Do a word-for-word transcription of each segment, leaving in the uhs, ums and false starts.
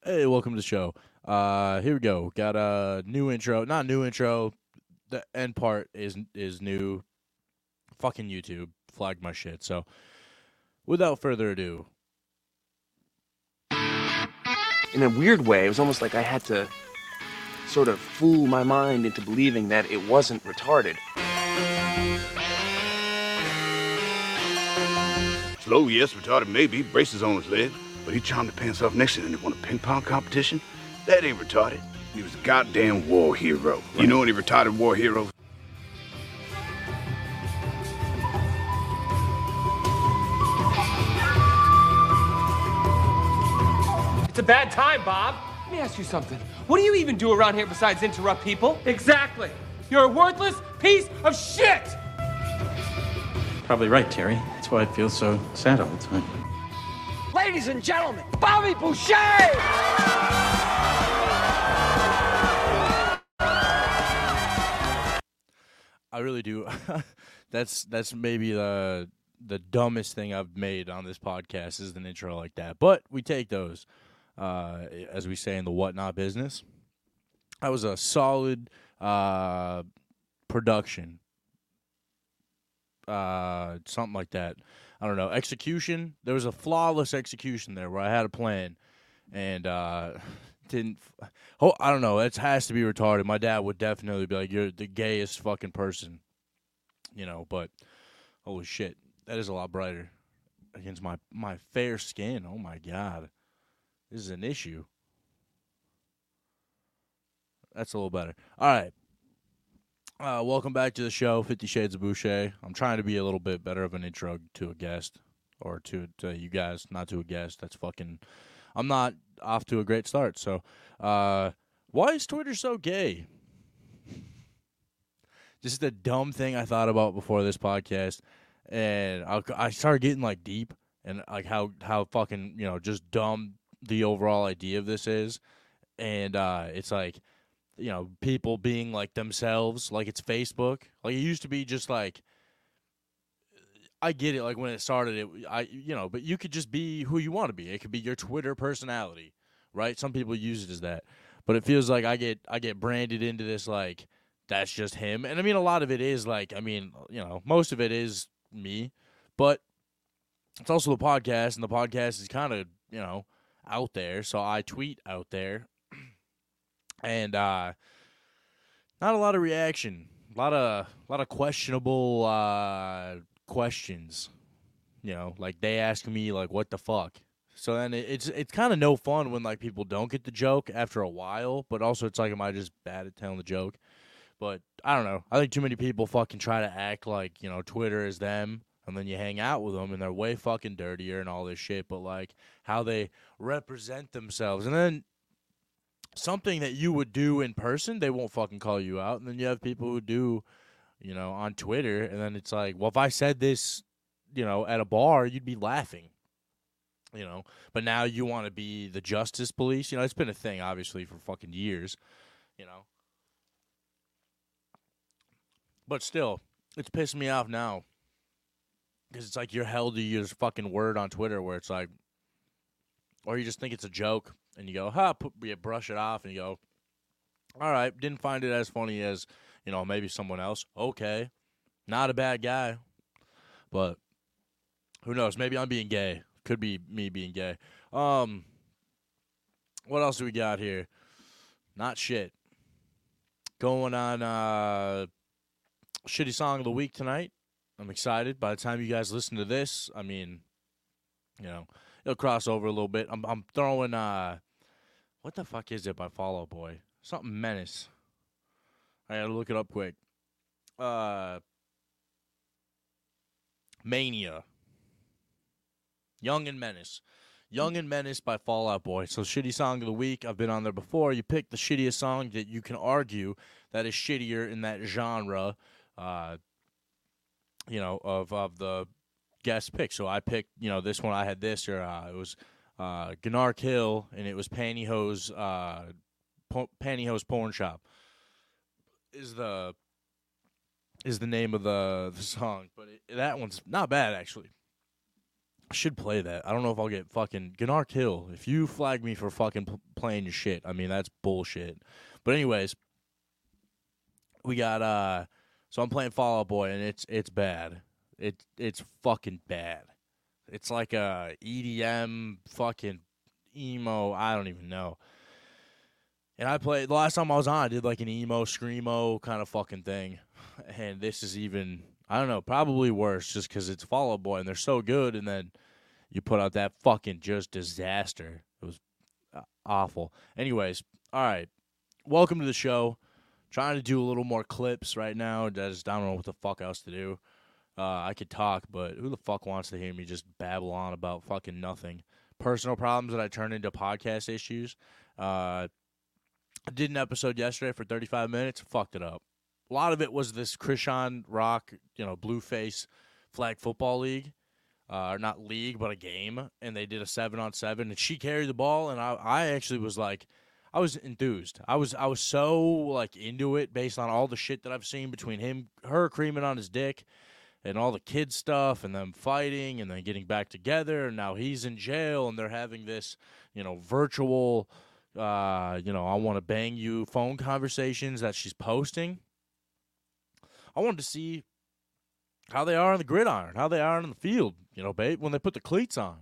Hey, welcome to the show. Uh, here we go. Got a new intro. Not new intro. The end part is is new. Fucking YouTube flagged my shit. So, without further ado, In a weird way, it was almost like I had to sort of fool my mind into believing that it wasn't retarded. Slow, yes, retarded maybe, braces on his leg, but he charmed the pants off next to him and won a ping pong competition. That ain't retarded. He was a goddamn war hero. Right. You know any retarded war heroes? It's a bad time, Bob. Let me ask you something. What do you even do around here besides interrupt people? Exactly. You're a worthless piece of shit! Probably right, Terry. That's why I feel so sad all the time. Ladies and gentlemen, Bobby Boucher! I really do. that's that's maybe the the dumbest thing I've made on this podcast is an intro like that. But we take those, uh, as we say in the whatnot business. That was a solid uh, production. Uh, something like that. I don't know. Execution. There was a flawless execution there where I had a plan and uh, didn't. Oh, I don't know. It has to be retarded. My dad would definitely be like, "You're the gayest fucking person," you know. But holy shit, that is a lot brighter against my my fair skin. Oh my god, this is an issue. That's a little better. All right. Uh, welcome back to the show, Fifty Shades of Boucher. I'm trying to be a little bit better of an intro to a guest, or to, to you guys, not to a guest. That's fucking, I'm not off to a great start. So, uh, why is Twitter so gay? Just a dumb thing I thought about before this podcast, and I, I started getting, like, deep, and, like, how, how fucking, you know, just dumb the overall idea of this is, and uh, it's like, you know, people being like themselves, like it's Facebook. Like it used to be just like, I get it. Like when it started, it, I, you know, but you could just be who you want to be. It could be your Twitter personality, right? Some people use it as that, but it feels like I get, I get branded into this, like, that's just him. And I mean, a lot of it is like, I mean, you know, most of it is me, but it's also the podcast, and the podcast is kind of, you know, out there. So I tweet out there. And uh, not a lot of reaction, a lot of a lot of questionable uh, questions. You know, like they ask me like, "What the fuck?" So then it, it's it's kind of no fun when like people don't get the joke after a while. But also, it's like, am I just bad at telling the joke? But I don't know. I think too many people fucking try to act like, you know, Twitter is them, and then you hang out with them, and they're way fucking dirtier and all this shit. But like how they represent themselves, and then something that you would do in person, they won't fucking call you out. And then you have people who do, you know, on Twitter, and then it's like, well, if I said this, you know, at a bar, you'd be laughing, you know. But now you want to be the justice police. You know, it's been a thing, obviously, for fucking years, you know. But still, it's pissing me off now. Because it's like you're held to your fucking word on Twitter where it's like, or you just think it's a joke. And you go, ha, put, you brush it off, and you go, all right, didn't find it as funny as, you know, maybe someone else. Okay, not a bad guy. But who knows? Maybe I'm being gay. Could be me being gay. Um, what else do we got here? Not shit. Going on uh, shitty song of the week tonight. I'm excited. By the time you guys listen to this, I mean, you know, it'll cross over a little bit. I'm, I'm throwing... Uh, What the fuck is it by Fall Out Boy? Something Menace. I gotta look it up quick. Uh, Mania. Young and Menace. Young and Menace by Fall Out Boy. So, shitty song of the week. I've been on there before. You pick the shittiest song that you can argue that is shittier in that genre, uh, you know, of, of the guest pick. So, I picked, you know, this one. I had this, or uh, it was... Uh, Gunnar Kill, and it was Pantyhose, uh, po- Pantyhose Porn Shop is the is the name of the, the song, but it, that one's not bad actually. I should play that. I don't know if I'll get fucking Gennard Hill. If you flag me for fucking p- playing your shit, I mean that's bullshit. But anyways, we got uh, so I'm playing Fall Out Boy and it's it's bad. It it's fucking bad. It's like a E D M fucking emo. I don't even know. And I played the last time I was on. I did like an emo screamo kind of fucking thing, and this is even. I don't know, probably worse just because it's Fall Out Boy and they're so good, and then you put out that fucking just disaster. It was uh, awful. Anyways, all right. Welcome to the show. Trying to do a little more clips right now. I just I don't know what the fuck else to do. Uh, I could talk, but who the fuck wants to hear me just babble on about fucking nothing? Personal problems that I turn into podcast issues. Uh, I did an episode yesterday for thirty-five minutes. Fucked it up. A lot of it was this Krishan Rock, you know, Blueface flag football league. Uh, not league, but a game. And they did a seven on seven, and she carried the ball. And I, I actually was like, I was enthused. I was, I was so like into it based on all the shit that I've seen between him, her creaming on his dick, and all the kid stuff, and them fighting, and then getting back together. And now he's in jail, and they're having this, you know, virtual, uh, you know, I want to bang you phone conversations that she's posting. I wanted to see how they are on the gridiron, how they are on the field, you know, babe, when they put the cleats on.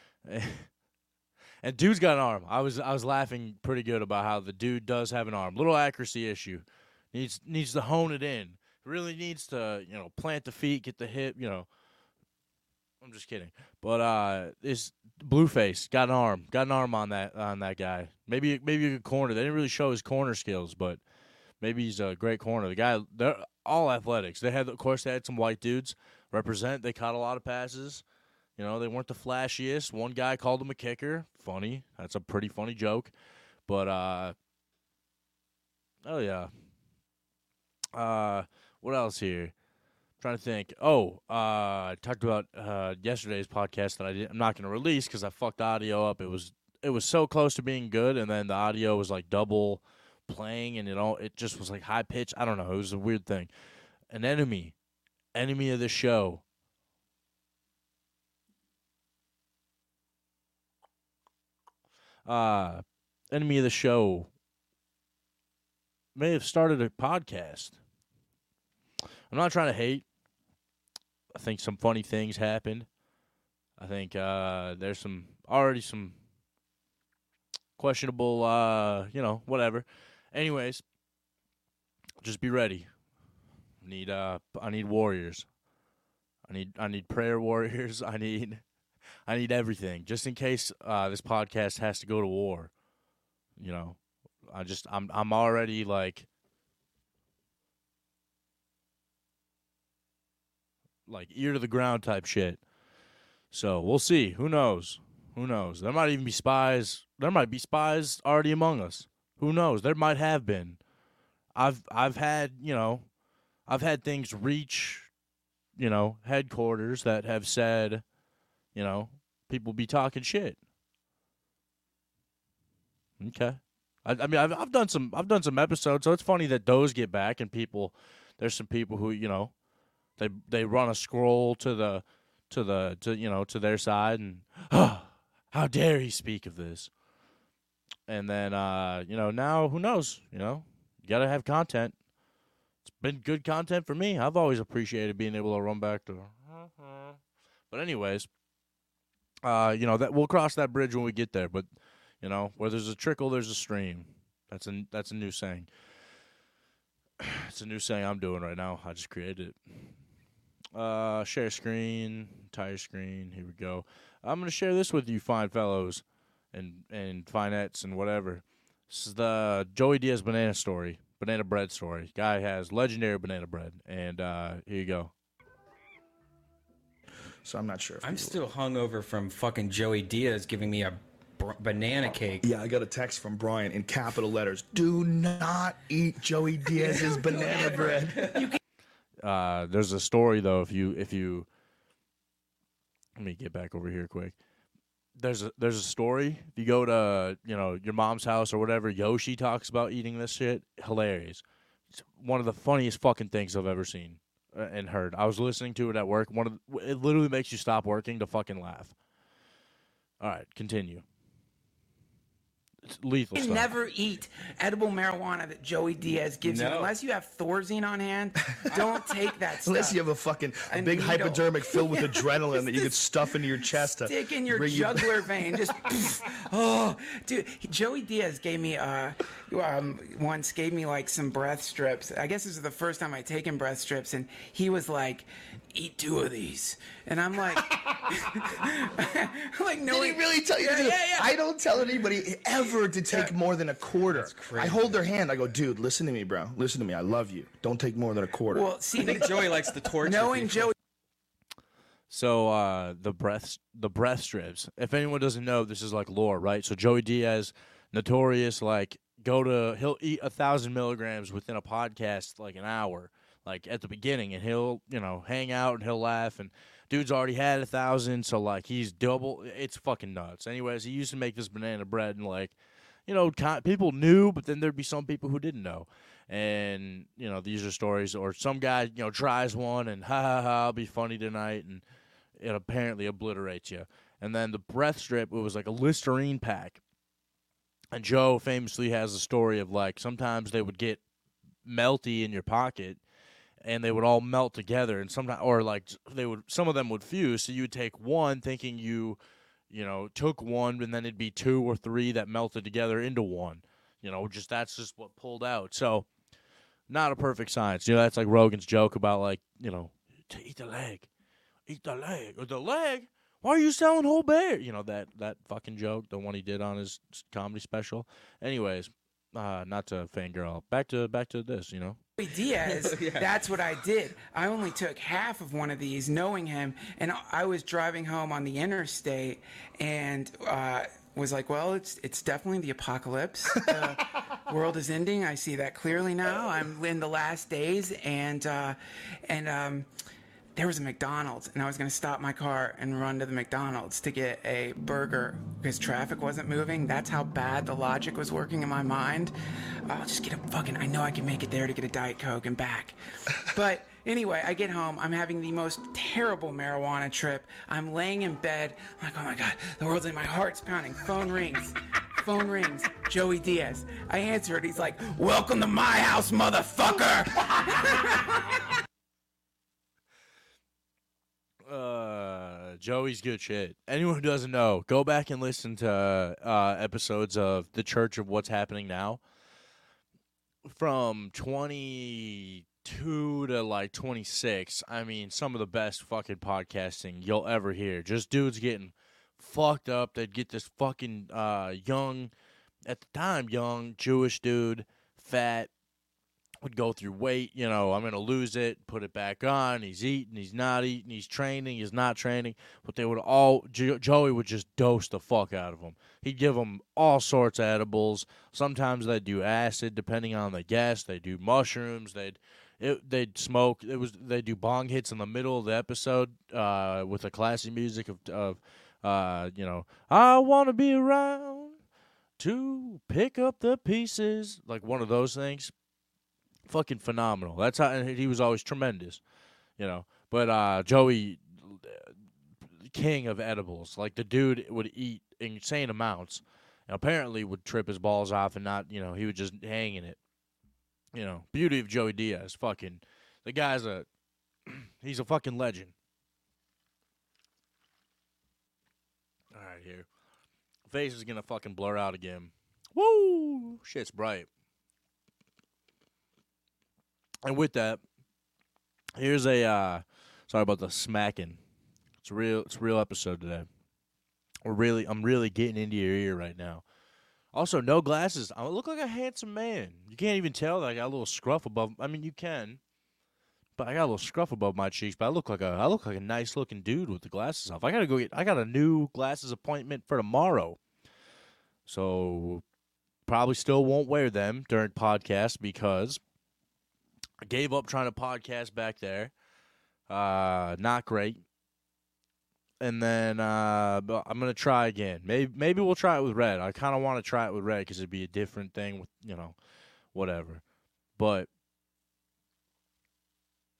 And dude's got an arm. I was I was laughing pretty good about how the dude does have an arm. Little accuracy issue. Needs needs to hone it in. Really needs to, you know, plant the feet, get the hip, you know. I'm just kidding. But uh this Blueface got an arm. Got an arm on that on that guy. Maybe maybe a good corner. They didn't really show his corner skills, but maybe he's a great corner. The guy, they're all athletics. They had, of course, they had some white dudes represent. They caught a lot of passes. You know, they weren't the flashiest. One guy called him a kicker. Funny. That's a pretty funny joke. But, uh, oh, yeah. Uh, what else here? I'm trying to think. Oh, uh, I talked about uh, yesterday's podcast that I did, I'm not going to release because I fucked the audio up. It was it was so close to being good, and then the audio was like double playing, and it all it just was like high pitch. I don't know. It was a weird thing. An enemy, enemy of the show. Uh, enemy of the show may have started a podcast. I'm not trying to hate. I think some funny things happened. I think uh, there's some already some questionable, uh, you know, whatever. Anyways, just be ready. I need uh, I need warriors. I need I need prayer warriors. I need I need everything, just in case uh, this podcast has to go to war. You know, I just I'm I'm already like like ear to the ground type shit. So we'll see. Who knows? Who knows? There might even be spies. There might be spies already among us. Who knows? There might have been. I've I've had, you know, I've had things reach, you know, headquarters that have said, you know, people be talking shit. Okay. I, I mean, I've I've done some I've done some episodes, so it's funny that those get back and people. There's some people who, you know, they they run a scroll to the to the to you know to their side and oh, how dare he speak of this. And then, uh, you know, now, who knows? You know, you got to have content. It's been good content for me. I've always appreciated being able to run back to. But anyways, uh, you know, that we'll cross that bridge when we get there. But, you know, where there's a trickle, there's a stream. That's a, that's a new saying. It's a new saying I'm doing right now. I just created it. Uh, share screen, entire screen. Here we go. I'm going to share this with you fine fellows. And and finettes and whatever. This is the Joey Diaz banana story, banana bread story. Guy has legendary banana bread, and uh, here you go. So I'm not sure. If I'm you... still hungover from fucking Joey Diaz giving me a br- banana cake. Yeah, I got a text from Brian in capital letters. Do not eat Joey Diaz's banana bread. Uh, there's a story though. If you if you let me get back over here quick. There's a there's a story. If you go to, you know, your mom's house or whatever, Yoshi talks about eating this shit. Hilarious. It's one of the funniest fucking things I've ever seen. uh, and heard. I was listening to it at work. One of the, it literally makes you stop working to fucking laugh. All right, continue. It's lethal You stuff. never eat edible marijuana that Joey Diaz gives you No. unless you have Thorazine on hand. Don't take that stuff. Unless you have a fucking a A big needle. hypodermic filled with adrenaline that you could stuff into your chest to Stick in your bring you- jugular vein. Just, oh, dude. Joey Diaz gave me, uh, um, once gave me like some breath strips. I guess this is the first time I'd taken breath strips, and he was like, "Eat two of these," and I'm like, like, no. Did he really tell you Yeah, to do yeah, yeah. I don't tell anybody ever to take more than a quarter. I hold their hand. I go, dude, listen to me, bro. Listen to me. I love you. Don't take more than a quarter. Well, see, I think Joey likes to torture knowing people. Joey. So uh, the breath the breath strips. If anyone doesn't know, this is like lore, right? So Joey Diaz, notorious, like go to he'll eat a thousand milligrams within a podcast like an hour, like at the beginning, and he'll you know hang out and he'll laugh and. Dude's already had a thousand, so like he's double. It's fucking nuts. Anyways, he used to make this banana bread, and like, you know, con- people knew, but then there'd be some people who didn't know. And you know, these are stories, or some guy you know tries one, and ha ha ha, I'll be funny tonight, and it apparently obliterates you. And then the breath strip, it was like a Listerine pack. And Joe famously has a story of like sometimes they would get melty in your pocket. And they would all melt together, and sometimes, or like they would, some of them would fuse. So you would take one, thinking you, you know, took one, and then it'd be two or three that melted together into one. You know, just that's just what pulled out. So, not a perfect science. You know, that's like Rogan's joke about like, you know, to eat the leg, eat the leg, or the leg. Why are you selling whole bear? You know that that fucking joke, the one he did on his comedy special. Anyways, uh, not to fangirl. Back to back to this. You know. Diaz, that's what I did. I only took half of one of these, knowing him, and I was driving home on the interstate, and uh, was like, "Well, it's it's definitely the apocalypse. The world is ending. I see that clearly now. I'm in the last days, and uh, and um, there was a McDonald's, and I was gonna stop my car and run to the McDonald's to get a burger because traffic wasn't moving. That's how bad the logic was working in my mind. I'll just get a fucking, I know I can make it there to get a Diet Coke and back. But anyway, I get home. I'm having the most terrible marijuana trip. I'm laying in bed. I'm like, oh my God, the world's in my heart's pounding. Phone rings. Phone rings. Joey Diaz. I answer it. He's like, welcome to my house, motherfucker. Uh, Joey's good shit. Anyone who doesn't know, go back and listen to uh, episodes of The Church of What's Happening Now. From twenty-two to like twenty-six, I mean, some of the best fucking podcasting you'll ever hear. Just dudes getting fucked up. They'd get this fucking uh, young, at the time, young Jewish dude, fat, would go through weight, you know, I'm going to lose it, put it back on, he's eating, he's not eating, he's training, he's not training, but they would all, jo- Joey would just dose the fuck out of them. He'd give them all sorts of edibles. Sometimes they'd do acid, depending on the guest. They'd do mushrooms, they'd it, they'd smoke, it was they'd do bong hits in the middle of the episode uh, with the classy music of, of uh, you know, I want to be around to pick up the pieces, like one of those things. Fucking phenomenal. That's how, and he was always tremendous, you know. But uh, Joey, king of edibles. Like the dude would eat insane amounts, and apparently would trip his balls off and not, you know, he would just hang in it. You know, beauty of Joey Diaz. Fucking, the guy's a, he's a fucking legend. All right, here, face is gonna fucking blur out again. Woo, shit's bright. And with that, here's a uh, sorry about the smacking. It's a real, it's a real episode today. We're really, I'm really getting into your ear right now. Also, no glasses. I look like a handsome man. You can't even tell that I got a little scruff above. I mean, you can, but I got a little scruff above my cheeks. But I look like a, I look like a nice looking dude with the glasses off. I gotta go get. I got a new glasses appointment for tomorrow. So probably still won't wear them during podcast because I gave up trying to podcast back there. Uh, not great. And then uh, I'm going to try again. Maybe maybe we'll try it with Red. I kind of want to try it with Red because it'd be a different thing with, you know, whatever. But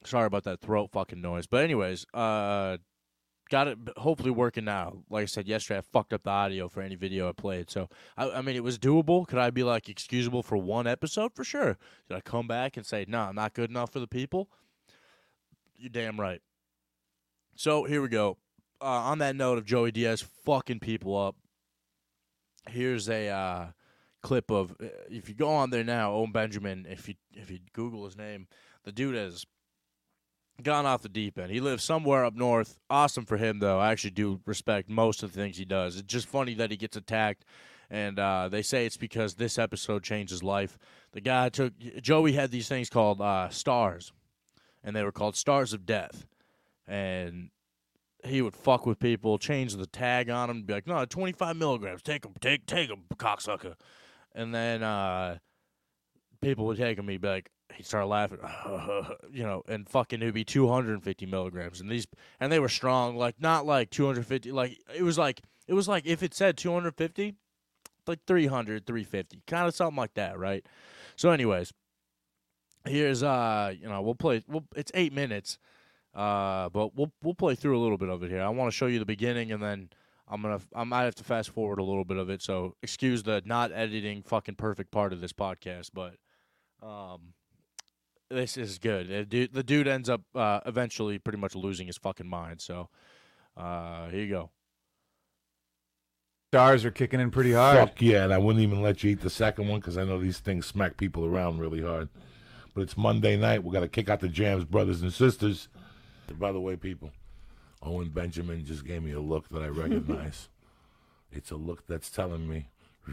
Sorry about that throat fucking noise. But anyways, uh, got it hopefully working now. Like I said yesterday, I fucked up the audio for any video I played. So, I, I mean, it was doable. Could I be, like, excusable for one episode? For sure. Did I come back and say, no, nah, I'm not good enough for the people? You're damn right. So, here we go. Uh, on that note of Joey Diaz fucking people up, here's a uh, clip of, uh, if you go on there now, Owen Benjamin, if you if you Google his name, the dude has gone off the deep end. He lives somewhere up north. Awesome for him, though. I actually do respect most of the things he does. It's just funny that he gets attacked, and uh, they say it's because this episode changed his life. The guy took, Joey had these things called uh, stars, and they were called stars of death, and he would fuck with people, change the tag on them, be like, no, twenty-five milligrams, take them, take, take them, cocksucker. And then uh, people would take him, he'd be like, he'd start laughing, you know, and fucking it would be two hundred fifty milligrams. And these, and they were strong, like, not like two hundred fifty, like, it was like, it was like, if it said two hundred fifty, like three hundred, three fifty, kind of something like that, right? So anyways, here's, uh, you know, we'll play, we'll, it's eight minutes. Uh, but we'll we'll play through a little bit of it here. I want to show you the beginning, and then I'm gonna I might have to fast forward a little bit of it. So excuse the not editing fucking perfect part of this podcast, but um, this is good. The dude, the dude ends up uh, eventually pretty much losing his fucking mind. So uh, here you go. Stars are kicking in pretty hard. Fuck yeah, and I wouldn't even let you eat the second one because I know these things smack people around really hard. But it's Monday night. We got to kick out the jams, brothers and sisters. By the way, people, Owen Benjamin just gave me a look that I recognize. It's a look that's telling me.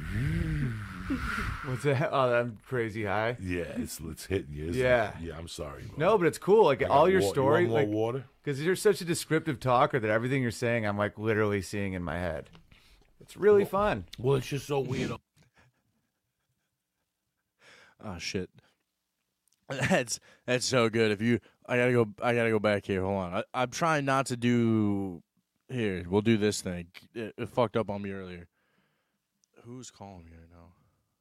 What's that? Oh, I'm crazy high. Yeah, it's it's hitting you. Isn't Yeah, it? yeah. I'm sorry. Bro. No, but it's cool. Like all your wa- story, you want like more water, because you're such a descriptive talker that everything you're saying, I'm like literally seeing in my head. It's really well, fun. Well, it's just so weird. Oh shit. That's that's so good. If you, I gotta go. I gotta go back here. Hold on. I, I'm trying not to do. Here, we'll do this thing. It, it fucked up on me earlier. Who's calling me right now?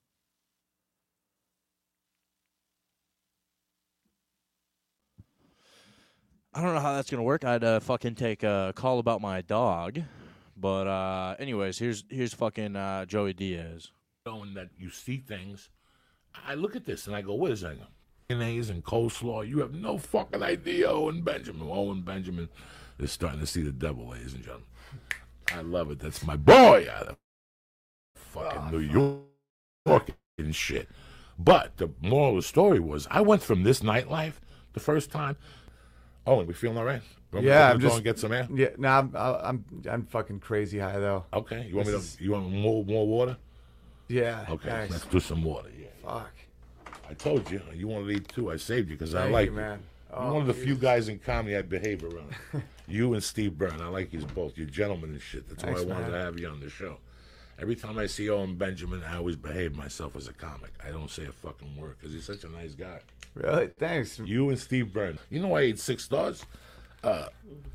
I don't know how that's gonna work. I'd uh, fucking take a call about my dog, but uh, anyways, here's here's fucking uh, Joey Diaz. Knowing that you see things, I look at this and I go, "What is that?" Mayonnaise and coleslaw. You have no fucking idea, Owen Benjamin. Owen Benjamin is starting to see the devil, ladies and gentlemen. I love it. That's my boy out of fucking oh, New York and shit. But the moral of the story was, I went from this nightlife the first time. Owen, we feeling all right? You want yeah, me to I'm go just and get some air. Yeah, no, I'm I'm I'm fucking crazy high though. Okay, you want this me to? Is... You want more more water? Yeah. Okay, nice. let's do some water. Yeah. Fuck. I told you, you wanted to eat too. I saved you because I Thank like you, you. man. Oh, You're one of the geez. few guys in comedy I behave around. You and Steve Byrne. I like you both. You're gentlemen and shit. That's Thanks, why I wanted man. to have you on the show. Every time I see Owen Benjamin, I always behave myself as a comic. I don't say a fucking word because he's such a nice guy. Really? Thanks. You and Steve Byrne. You know I ate six stars? Uh,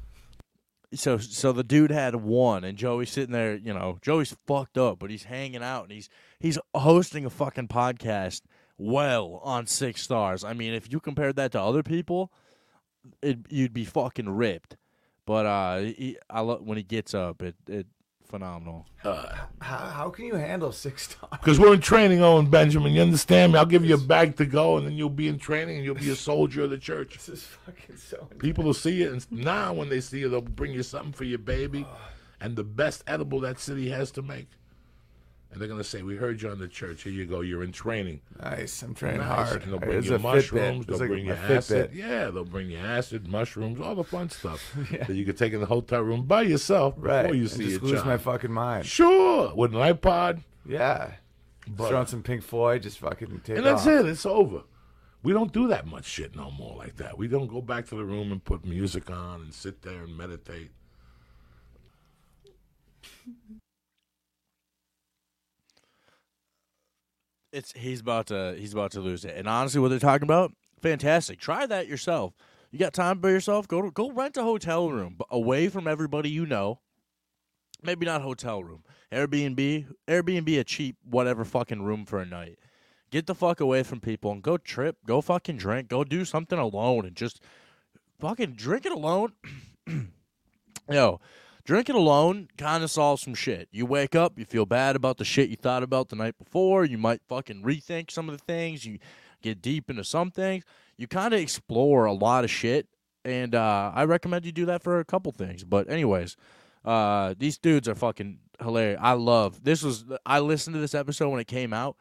So, so the dude had one, and Joey's sitting there. You know, Joey's fucked up, but he's hanging out, and he's he's hosting a fucking podcast. Well, on six stars. I mean, if you compared that to other people, it you'd be fucking ripped. But uh, he, I lo- when he gets up, it it phenomenal. uh, How, how can you handle six stars? Because we're in training, Owen Benjamin. You understand me? I'll give you a bag to go, and then you'll be in training, and you'll be a soldier of the church. This is fucking so. People will see you, and now when they see you, they'll bring you something for your baby, and the best edible that city has to make. And they're gonna say, "We heard you on the church. Here you go. You're in training." Nice. I'm training Nice. hard. And they'll bring It's you a mushrooms. Fitbit. They'll It's like bring you a Fitbit. acid. Yeah, they'll bring you acid, mushrooms, all the fun stuff Yeah. that you could take in the hotel room by yourself before Right. you And see just your lose child. my fucking mind. Sure, with an iPod. Yeah. But- Throwing some Pink Floyd, just fucking take And that's off. it. It's over. We don't do that much shit no more like that. We don't go back to the room and put music on and sit there and meditate. It's he's about to he's about to lose it. And honestly, what they're talking about, fantastic. Try that yourself. You got time by yourself? Go to, go rent a hotel room but away from everybody you know. Maybe not hotel room. Airbnb, Airbnb a cheap whatever fucking room for a night. Get the fuck away from people and go trip, go fucking drink, go do something alone and just fucking drinking alone. Yo, drinking alone kind of solves some shit. You wake up, you feel bad about the shit you thought about the night before. You might fucking rethink some of the things. You get deep into some things. You kind of explore a lot of shit. And uh, I recommend you do that for a couple things. But anyways, uh, these dudes are fucking hilarious. I love this. Was I listened to this episode when it came out.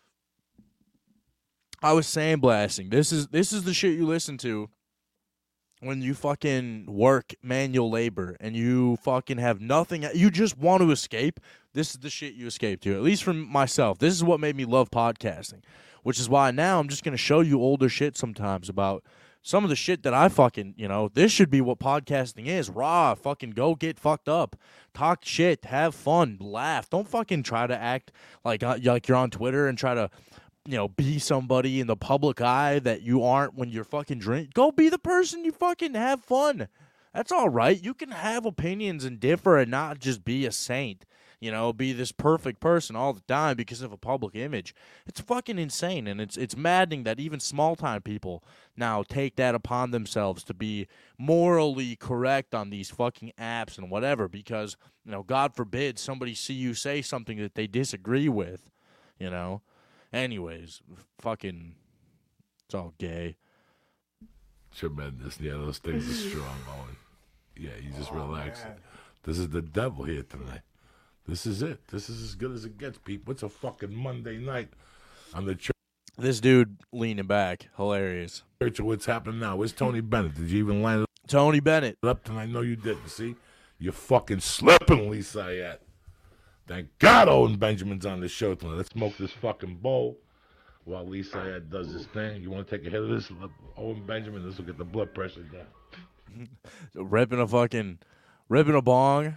I was sandblasting. This is this is the shit you listen to when you fucking work manual labor and you fucking have nothing. You just want to escape. This is the shit you escape to. At least for myself. This is what made me love podcasting, which is why now I'm just going to show you older shit sometimes about some of the shit that I fucking, you know, this should be what podcasting is. Raw, fucking go get fucked up. Talk shit, have fun, laugh. Don't fucking try to act like, uh, like you're on Twitter and try to, you know, be somebody in the public eye that you aren't when you're fucking drink. Go be the person you fucking have fun. That's all right. You can have opinions and differ and not just be a saint. You know, be this perfect person all the time because of a public image. It's fucking insane, and it's it's maddening that even small-time people now take that upon themselves to be morally correct on these fucking apps and whatever because, you know, God forbid somebody see you say something that they disagree with, you know. Anyways, fucking, it's all gay. Tremendous. Yeah, those things are strong, Owen. Yeah, you just relax. This is the devil here tonight. This is it. This is as good as it gets, people. It's a fucking Monday night on the church. This dude leaning back. Hilarious. Church of what's happening now. Where's Tony Bennett? Did you even line it Tony Bennett. up? And I know you didn't. See? You're fucking slipping, Lisa Ayat. Thank God Owen Benjamin's on the show tonight. Let's smoke this fucking bowl while Lisa Ayat does this thing. You want to take a hit of this? Owen Benjamin, this will get the blood pressure down. ripping a fucking, ripping a bong.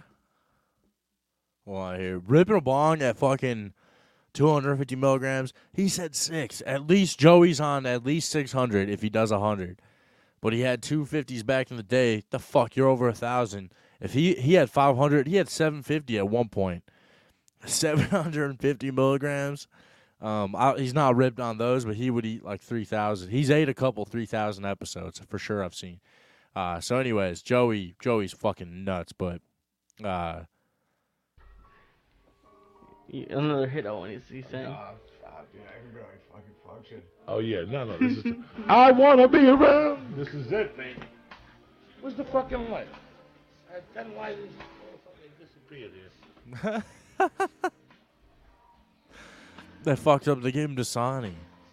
Well, I hear ripping a bong at fucking two hundred fifty milligrams. He said six. At least Joey's on at least six hundred if he does one hundred. But he had two fifties back in the day. The fuck, you're over one thousand. If he, he had five hundred, he had seven fifty at one point. seven hundred fifty milligrams. Um, I, he's not ripped on those, but he would eat like three thousand. He's ate a couple three thousand episodes for sure I've seen. Uh, so anyways, Joey, Joey's fucking nuts, but, uh, another hit on he's, he's saying. Oh, stop, dude. I can barely fucking function. Oh, yeah. No, no. This is. I want to be around. This is it, baby. Where's the fucking light? That, that light is. Fucking disappeared here. That fucked up the game to Dasani.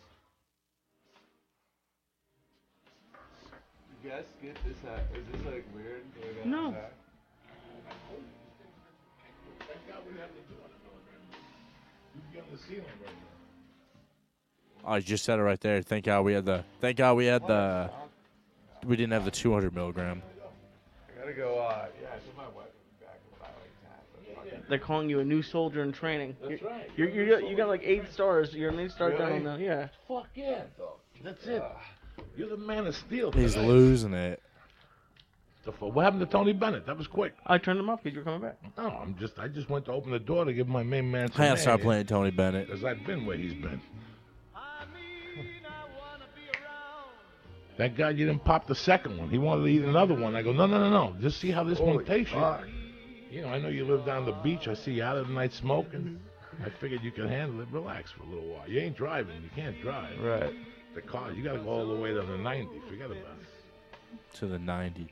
You guys get this hat? Is this like weird? No. Oh, you just said it right there. Thank God we had the. Thank God we had the. We didn't have the two hundred milligram. I gotta go. Uh, yeah, so my wife will be back in about like ten. They're calling you a new soldier in training. That's you're, right. You're, you're, you got like eight stars. You're an eight star Really? down now. Yeah. Fuck yeah. That's it. You're the man of steel. He's tonight. losing it. The fu- What happened to Tony Bennett? That was quick. I turned him off because you're coming back. No, I'm just. I just went to open the door to give my main man some I gotta start air. playing Tony Bennett. Because I've been where he's been. Thank God you didn't pop the second one. He wanted to eat another one. I go, no, no, no, no. Just see how this Holy one tastes. fuck. You know, I know you live down the beach. I see you out of the night smoking. I figured you could handle it. Relax for a little while. You ain't driving. You can't drive. Right. The car, you got to go all the way to the ninety. Forget about it. To the ninety.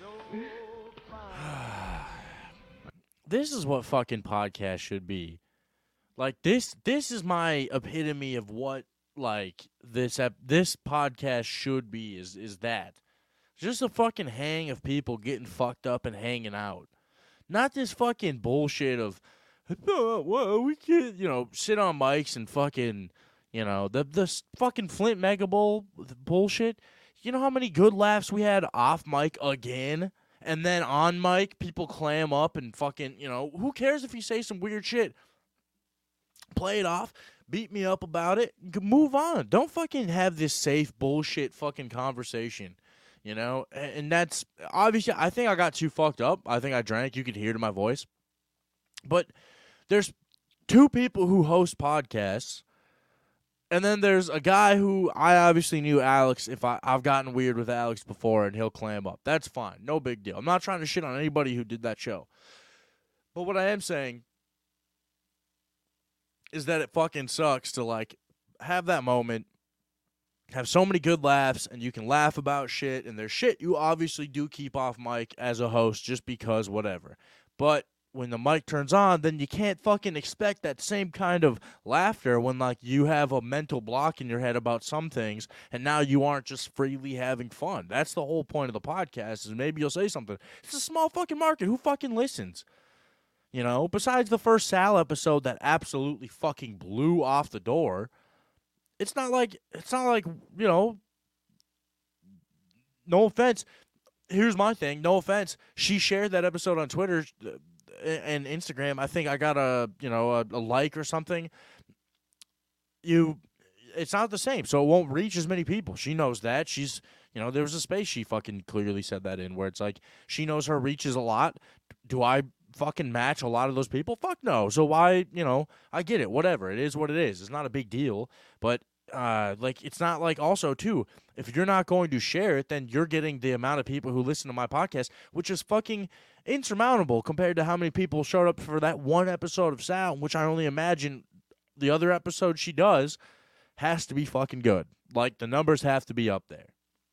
This is what fucking podcast should be. Like this this is my epitome of what like this ep- this podcast should be is is that. Just a fucking hang of people getting fucked up and hanging out. Not this fucking bullshit of oh, well, we can't, you know, sit on mics and fucking, you know, the the s- fucking Flint Mega Bowl bullshit. You know how many good laughs we had off mic again? And then on mic, people clam up and fucking, you know, who cares if you say some weird shit? Play it off, beat me up about it, move on. Don't fucking have this safe bullshit fucking conversation, you know? And, and that's, obviously, I think I got too fucked up. I think I drank. You could hear it in my voice. But there's two people who host podcasts And then there's a guy who I obviously knew Alex. If I, I've gotten weird with Alex before and he'll clam up. That's fine. No big deal. I'm not trying to shit on anybody who did that show. But what I am saying is that it fucking sucks to, like, have that moment, have so many good laughs, and you can laugh about shit, and there's shit you obviously do keep off mic as a host just because whatever. But when the mic turns on, then you can't fucking expect that same kind of laughter when, like, you have a mental block in your head about some things, and now you aren't just freely having fun. That's the whole point of the podcast, is maybe you'll say something. It's a small fucking market. Who fucking listens? You know, besides the first Sal episode that absolutely fucking blew off the door, it's not like, it's not like, you know, no offense. Here's my thing. No offense. She shared that episode on Twitter and Instagram. I think I got a, you know, a, a like or something. You, it's not the same, so it won't reach as many people. She knows that. She's, you know, there was a space she fucking clearly said that in, where it's like, she knows her reaches a lot. Do I fucking match a lot of those people? Fuck no. So why, you know, I get it. Whatever. It is what it is. It's not a big deal. But, uh, like, it's not like, also, too, if you're not going to share it, then you're getting the amount of people who listen to my podcast, which is fucking insurmountable compared to how many people showed up for that one episode of Sal, which I only imagine the other episode she does has to be fucking good. Like, the numbers have to be up there.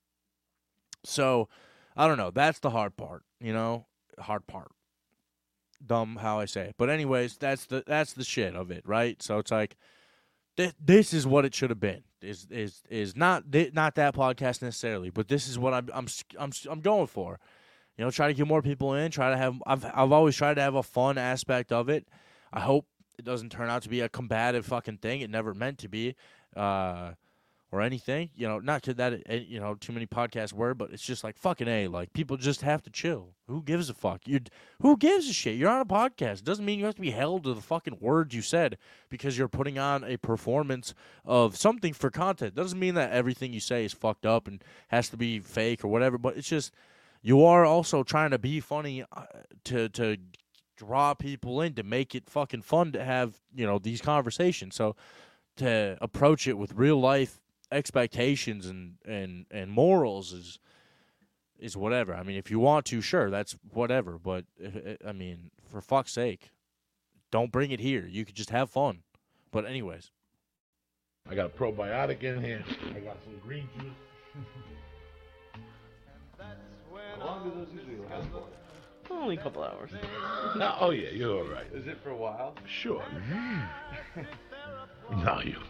So, I don't know. That's the hard part, you know? Hard part. Dumb how I say it. But anyways, that's the that's the shit of it, right? So it's like, th- this is what it should have been. Is is is not th- not that podcast necessarily, but this is what I'm I'm I'm I'm going for. You know, try to get more people in. Try to have. I've I've always tried to have a fun aspect of it. I hope it doesn't turn out to be a combative fucking thing. It never meant to be, uh, or anything. You know, not to that it, you know too many podcasts were, but it's just like fucking A. Like, people just have to chill. Who gives a fuck? You who gives a shit? You're on a podcast. It doesn't mean you have to be held to the fucking words you said because you're putting on a performance of something for content. Doesn't mean that everything you say is fucked up and has to be fake or whatever. But it's just, you are also trying to be funny uh, to to draw people in, to make it fucking fun to have, you know, these conversations. So to approach it with real life expectations and, and, and morals is is whatever. I mean, if you want to, sure, that's whatever. But, I mean, for fuck's sake, don't bring it here. You could just have fun. But anyways. I got a probiotic in here. I got some green juice. How long do those usually last for? Only a couple hours. No, oh, yeah, you're all right. Is it for a while? Sure. No, you.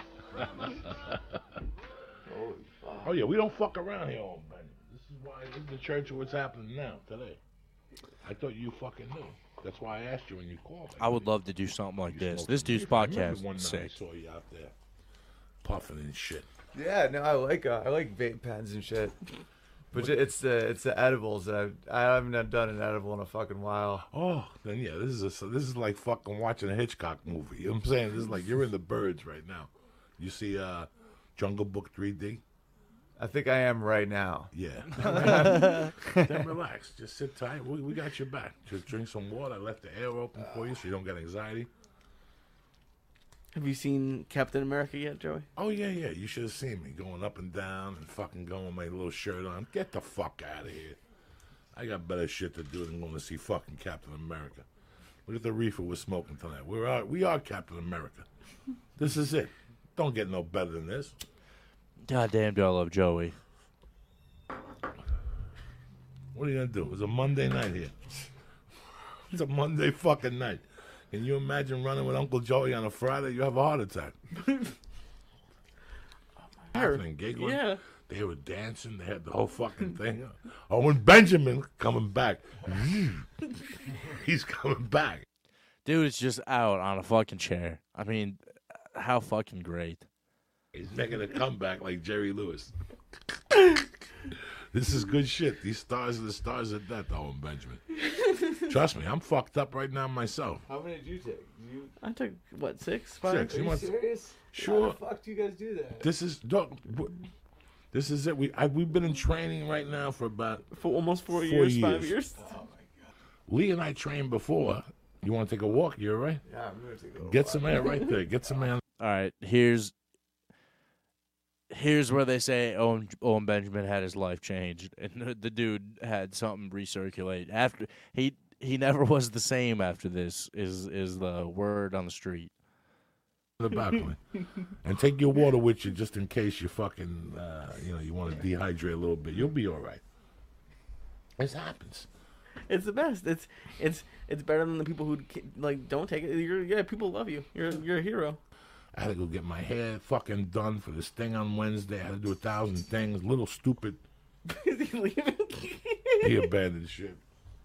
Holy fuck. Oh, yeah, we don't fuck around here, old man. This is why, this is the church of what's happening now, today. I thought you fucking knew. That's why I asked you when you called. I would love to do something like You this. smoke This some dude's weed. I remember podcast one is night sick. I saw you out there puffing and shit. Yeah, no, I like uh, I like vape pens and shit. But it's the it's the edibles. I I haven't done an edible in a fucking while. Oh, then yeah, this is a, this is like fucking watching a Hitchcock movie. You know what I'm saying? This is like you're in the birds right now. You see uh, Jungle Book three D? I think I am right now. Yeah. Then relax. Just sit tight. We, we got your back. Just drink some water. I left the air open for you so you don't get anxiety. Have you seen Captain America yet, Joey? Oh, yeah, yeah. You should have seen me going up and down and fucking going with my little shirt on. Get the fuck out of here. I got better shit to do than going to see fucking Captain America. Look at the reefer we're smoking tonight. We are, we are Captain America. This is it. Don't get no better than this. God damn, do I love Joey. What are you going to do? It's a Monday night here. It's a Monday fucking night. Can you imagine running with Uncle Joey on a Friday? You have a heart attack. Laughing and giggling. Yeah. They were dancing. They had the whole fucking thing. Oh, and Benjamin coming back. He's coming back. Dude is just out on a fucking chair. I mean, how fucking great. He's making a comeback like Jerry Lewis. This is good shit. These stars are the stars of death, Owen Benjamin. Trust me, I'm fucked up right now myself. How many did you take? You... I took, what, six? Five? Six. Are you want- serious? Sure. How the fuck do you guys do that? This is don't. This is it. We I, we've been in training right now for about For almost four, four years, years, five years. Oh my god. Lee and I trained before. You want to take a walk? You're right. Yeah, I'm gonna take a little Get walk. some air right there. Get some air. All right, here's here's where they say Owen, Owen Benjamin had his life changed, and the, the dude had something recirculate after he he never was the same after this. Is is the word on the street? The balcony, and take your water with you just in case you fucking uh, you know you want to dehydrate a little bit. You'll be all right. This happens. It's the best. It's it's it's better than the people who like don't take it. You're yeah, people love you. You're you're a hero. I had to go get my hair fucking done for this thing on Wednesday. I had to do a thousand things. Little stupid. Is he leaving? He abandoned shit.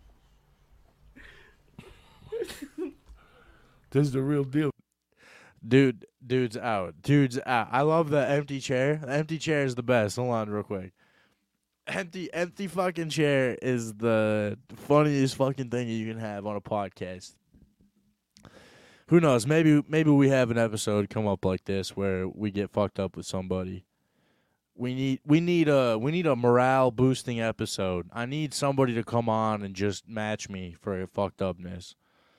This is the real deal. Dude, dude's out. Dude's out. I love the empty chair. The empty chair is the best. Hold on real quick. Empty, empty fucking chair is the funniest fucking thing you can have on a podcast. Who knows? Maybe, maybe we have an episode come up like this where we get fucked up with somebody. We need, we need a, we need a morale boosting episode. I need somebody to come on and just match me for fucked upness.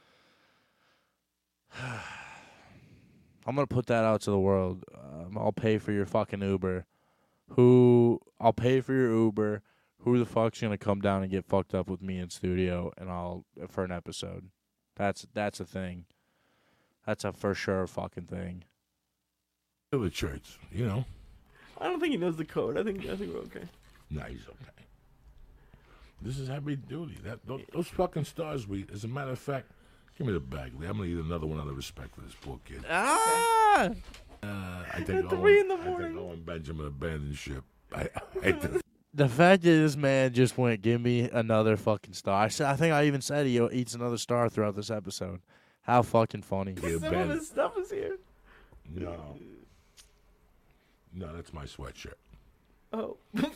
I'm gonna put that out to the world. Um, I'll pay for your fucking Uber. Who I'll pay for your Uber. Who the fuck's gonna come down and get fucked up with me in studio and I'll for an episode? That's that's a thing. That's a for sure fucking thing. To the church, you know. I don't think he knows the code. I think I think we're okay. Nah, he's okay. This is heavy duty. That those, those fucking stars. We, as a matter of fact, give me the bag, Lee. I'm gonna eat another one out of respect for this poor kid. Ah. Uh, I think At three Owen, in the I think morning. Owen Benjamin abandoned ship. I, I think. The fact that this man just went, give me another fucking star. I, said, I think I even said he eats another star throughout this episode. How fucking funny. He Some of abandoned. his stuff is here. No. No, that's my sweatshirt. Oh.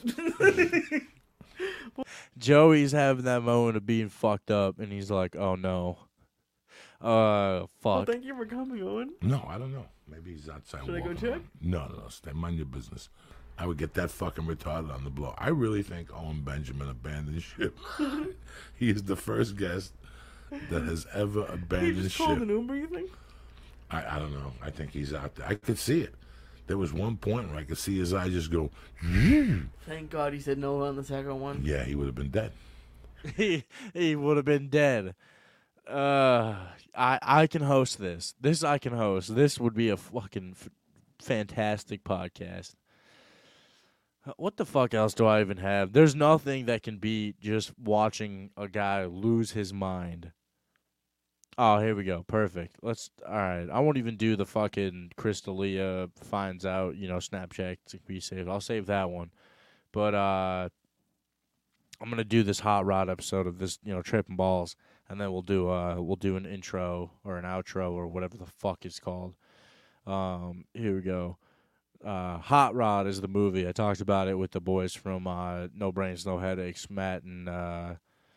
Joey's having that moment of being fucked up, and he's like, oh no. Uh, Well, fuck. thank you for coming, Owen. No, I don't know. Maybe he's outside. Should I go walking check? around. No, no, no. Stay, mind your business. I would get that fucking retarded on the blow. I really think Owen Benjamin abandoned ship. He is the first guest that has ever He abandoned just ship. called an Uber, you think? I, I don't know. I think he's out there. I could see it. There was one point where I could see his eye just go, "Hmm." Thank God he said no on the second one. Yeah, he would have been dead. he he would have been dead. Uh, I I can host this. This I can host. This would be a fucking f- fantastic podcast. What the fuck else do I even have? There's nothing that can beat just watching a guy lose his mind. Oh, here we go. Perfect. Let's. All right. I won't even do the fucking Crystalia finds out. You know, Snapchat to be saved. I'll save that one. But uh, I'm gonna do this hot rod episode of this. You know, tripping balls, and then we'll do uh we'll do an intro or an outro or whatever the fuck it's called. Um, here we go. Uh, Hot Rod is the movie. I talked about it with the boys from uh, No Brains, No Headaches, Matt and. Uh,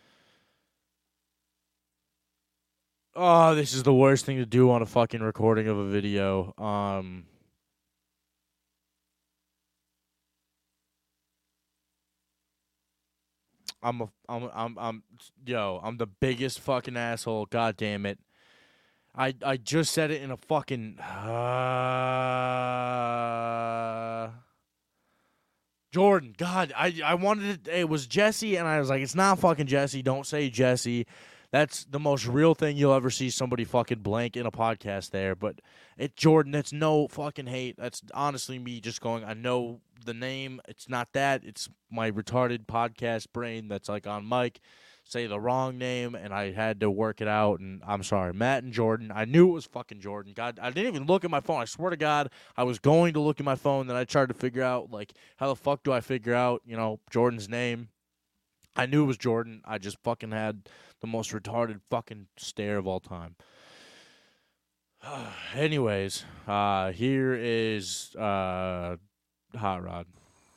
oh, this is the worst thing to do on a fucking recording of a video. Um. I'm a, I'm, I'm, I'm, yo, I'm the biggest fucking asshole. God damn it. I, I just said it in a fucking, uh, Jordan. God, I, I wanted it, it was Jesse, and I was like, it's not fucking Jesse. Don't say Jesse. That's the most real thing you'll ever see somebody fucking blank in a podcast there. But it, Jordan, that's no fucking hate. That's honestly me just going, I know the name. It's not that. It's my retarded podcast brain that's like on mic. Say the wrong name, and I had to work it out, and I'm sorry. Matt and Jordan, I knew it was fucking Jordan. God, I didn't even look at my phone. I swear to God, I was going to look at my phone, then I tried to figure out, like, how the fuck do I figure out, you know, Jordan's name? I knew it was Jordan. I just fucking had the most retarded fucking stare of all time. Anyways, uh, here is uh, Hot Rod.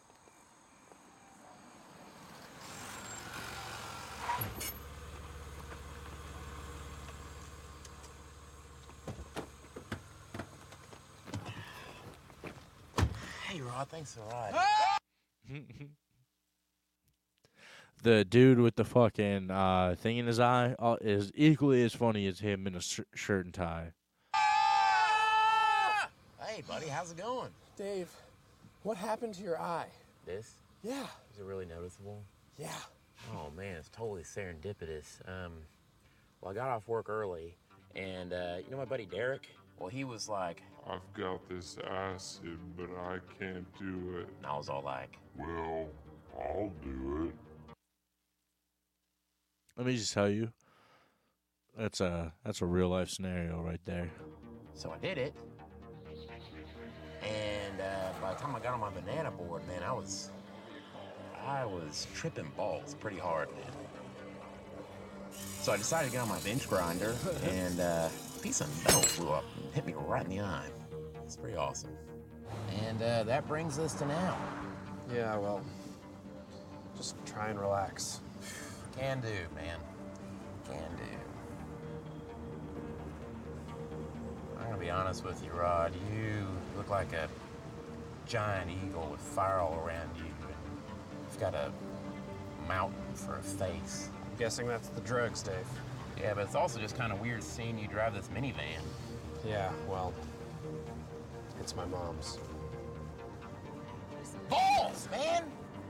Hey, Rod, thanks for the ride. The dude with the fucking uh, thing in his eye uh, is equally as funny as him in a sh- shirt and tie. Hey, buddy, how's it going? Dave, What happened to your eye? This? Yeah. Is it really noticeable? Yeah. Oh man, it's totally serendipitous. Um, well, I got off work early, and uh, you know my buddy Derek? Well, he was like, I've got this acid, but I can't do it. and I was all like, Well, I'll do it. Let me just tell you, that's a that's a real life scenario right there. so I did it. And uh, by the time I got on my banana board, man, I was, I was tripping balls pretty hard, man. So I decided to get on my bench grinder, and uh, a piece of metal flew up and hit me right in the eye. It's pretty awesome. And uh, that brings us to now. Yeah, well, just try and relax. Can do, man. Can do. I'm gonna be honest with you, Rod. You look like a giant eagle with fire all around you. You've got a mountain for a face. I'm guessing that's the drugs, Dave. Yeah, but it's also just kind of weird seeing you drive this minivan. Yeah, well, it's my mom's. Balls, man!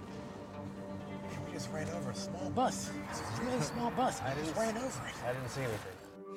We just ran over a small bus. It's a really small bus. I just ran over it. I didn't see anything.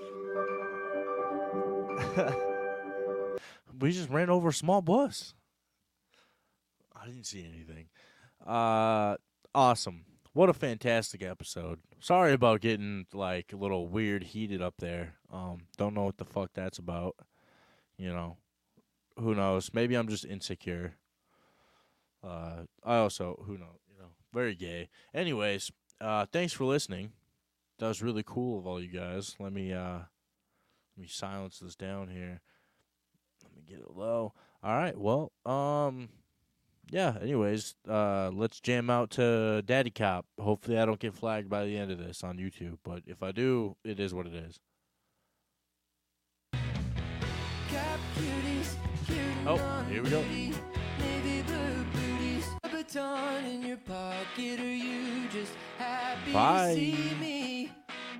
We just ran over a small bus. I didn't see anything. Uh, awesome. What a fantastic episode. Sorry about getting, like, a little weird heated up there. Um, don't know what the fuck that's about. You know, who knows? Maybe I'm just insecure. Uh, I also, who knows, you know, very gay. Anyways, uh, thanks for listening. That was really cool of all you guys. Let me, uh, let me silence this down here. Let me get it low. All right, well, um, yeah, anyways, uh, let's jam out to Daddy Cop. Hopefully I don't get flagged by the end of this on YouTube, but if I do, it is what it is. Oh, here we go. In your pocket, or you just happy Bye. to see me?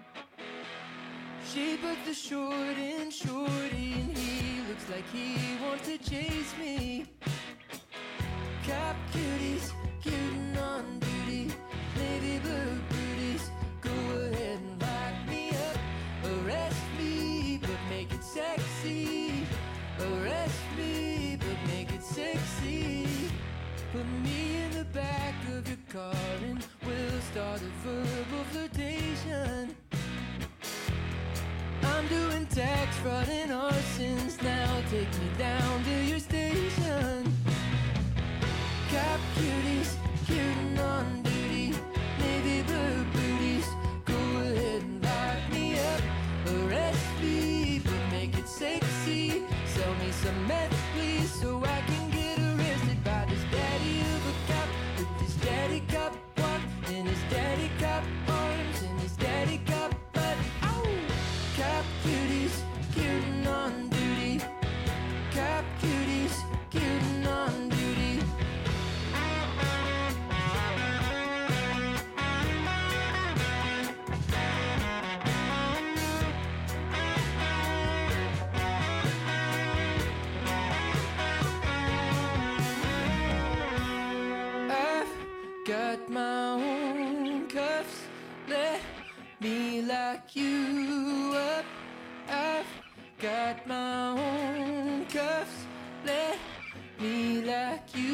Shape of the short and shorty, and he looks like he wants to chase me. Cap cuties, cute and on duty, navy blue booties. Go ahead and lock me up, arrest me, but make it sexy. Arrest me, but make it sexy. Put me in the back of your car and we'll start a verbal flirtation. I'm doing tax fraud and arsons now. Take me down to your station. Cop cuties, cute and on duty, navy blue booties. Go ahead and lock me up, arrest me, but make it sexy. Sell me some meth, please, so I can get arrested by this daddy of a cop with his daddy cop walk and his daddy cop arms and his daddy cop butt. Ow! Cop cuties, cute and on duty. Cop cuties, cute and on duty. Got my own cuffs, let me lock you up. I've got my own cuffs, let me lock you